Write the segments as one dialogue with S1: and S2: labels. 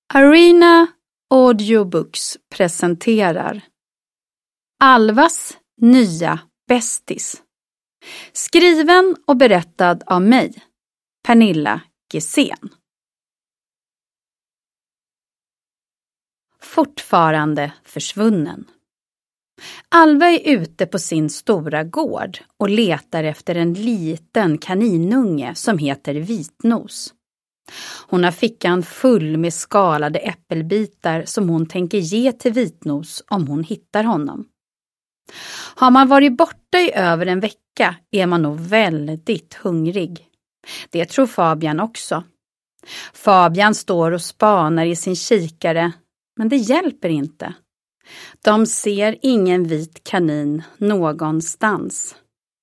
S1: Arena Audiobooks presenterar Alvas nya bästis. Skriven och berättad av mig, Pernilla Gesén. Fortfarande försvunnen. Alva är ute på sin stora gård och letar efter en liten kaninunge som heter Vitnos. Hon har fickan full med skalade äppelbitar som hon tänker ge till Vitnos om hon hittar honom. Har man varit borta i över en vecka är man nog väldigt hungrig. Det tror Fabian också. Fabian står och spanar i sin kikare, men det hjälper inte. De ser ingen vit kanin någonstans.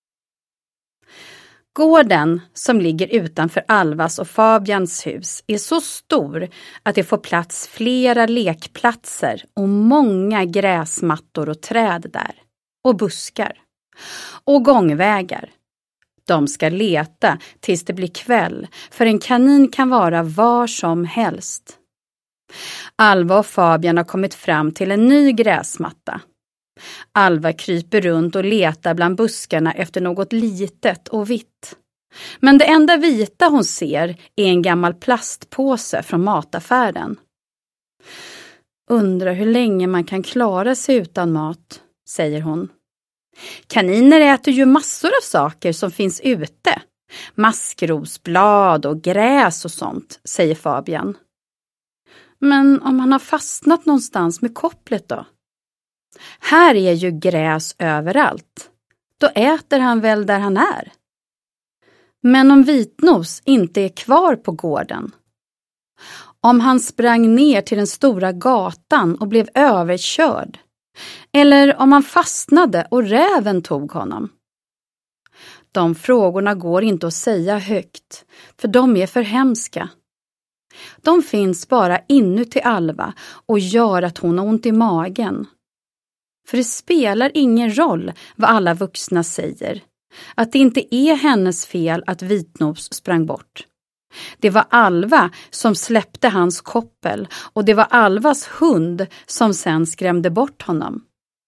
S1: Gården som ligger utanför Alvas och Fabians hus är så stor att det får plats flera lekplatser och många gräsmattor och träd där. Och buskar. Och gångvägar. De ska leta tills det blir kväll, för en kanin kan vara var som helst. Alva och Fabian har kommit fram till en ny gräsmatta. Alva kryper runt och letar bland buskarna efter något litet och vitt. Men det enda vita hon ser är en gammal plastpåse från mataffären. Undrar hur länge man kan klara sig utan mat, säger hon. Kaniner äter ju massor av saker som finns ute. Maskrosblad och gräs och sånt, säger Fabian. Men om han har fastnat någonstans med kopplet då? Här är ju gräs överallt. Då äter han väl där han är. Men om Vitnos inte är kvar på gården? Om han sprang ner till den stora gatan och blev överkörd? Eller om han fastnade och räven tog honom? De frågorna går inte att säga högt, för de är för hemska. De finns bara inuti Alva och gör att hon har ont i magen. För det spelar ingen roll vad alla vuxna säger. Att det inte är hennes fel att Vitnos sprang bort. Det var Alva som släppte hans koppel och det var Alvas hund som sen skrämde bort honom.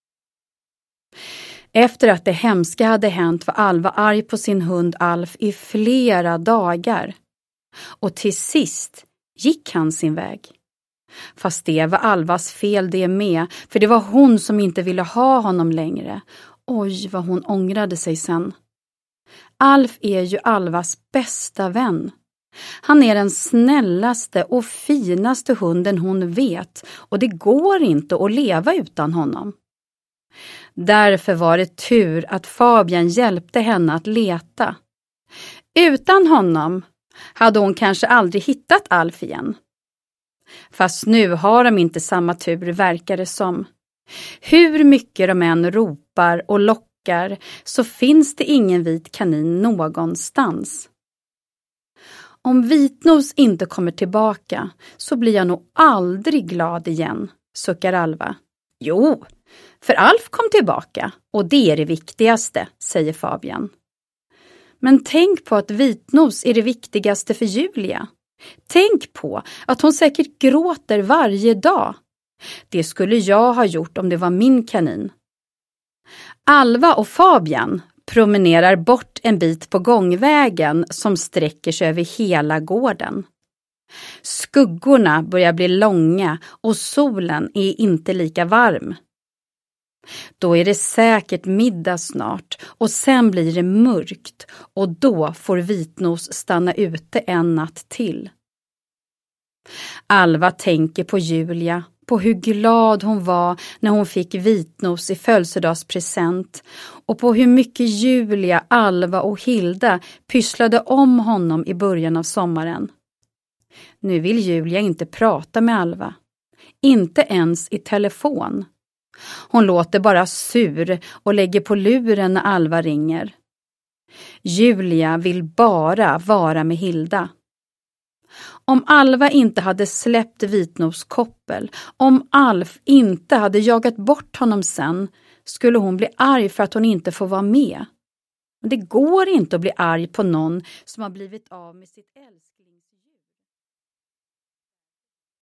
S1: Efter att det hemska hade hänt var Alva arg på sin hund Alf i flera dagar. Och till sist gick han sin väg. Fast det var Alvas fel det med, för det var hon som inte ville ha honom längre. Oj, vad hon ångrade sig sen. Alf är ju Alvas bästa vän. Han är den snällaste och finaste hunden hon vet, och det går inte att leva utan honom. Därför var det tur att Fabian hjälpte henne att leta. Utan honom hade hon kanske aldrig hittat Alf igen. Fast nu har de inte samma tur, verkar det som. Hur mycket de än ropar och lockar så finns det ingen vit kanin någonstans. Om Vitnos inte kommer tillbaka så blir jag nog aldrig glad igen, suckar Alva. Jo, för Alf kom tillbaka och det är det viktigaste, säger Fabian. Men tänk på att Vitnos är det viktigaste för Julia. Tänk på att hon säkert gråter varje dag. Det skulle jag ha gjort om det var min kanin. Alva och Fabian promenerar bort en bit på gångvägen som sträcker sig över hela gården. Skuggorna börjar bli långa och solen är inte lika varm. Då är det säkert middag snart och sen blir det mörkt och då får Vitnos stanna ute en natt till. Alva tänker på Julia, på hur glad hon var när hon fick Vitnos i födelsedagspresent och på hur mycket Julia, Alva och Hilda pysslade om honom i början av sommaren. Nu vill Julia inte prata med Alva, inte ens i telefon. Hon låter bara sur och lägger på luren när Alva ringer. Julia vill bara vara med Hilda. Om Alva inte hade släppt Vitnos koppel, om Alf inte hade jagat bort honom sen, skulle hon bli arg för att hon inte får vara med. Men det går inte att bli arg på någon som har blivit av med sitt älskade.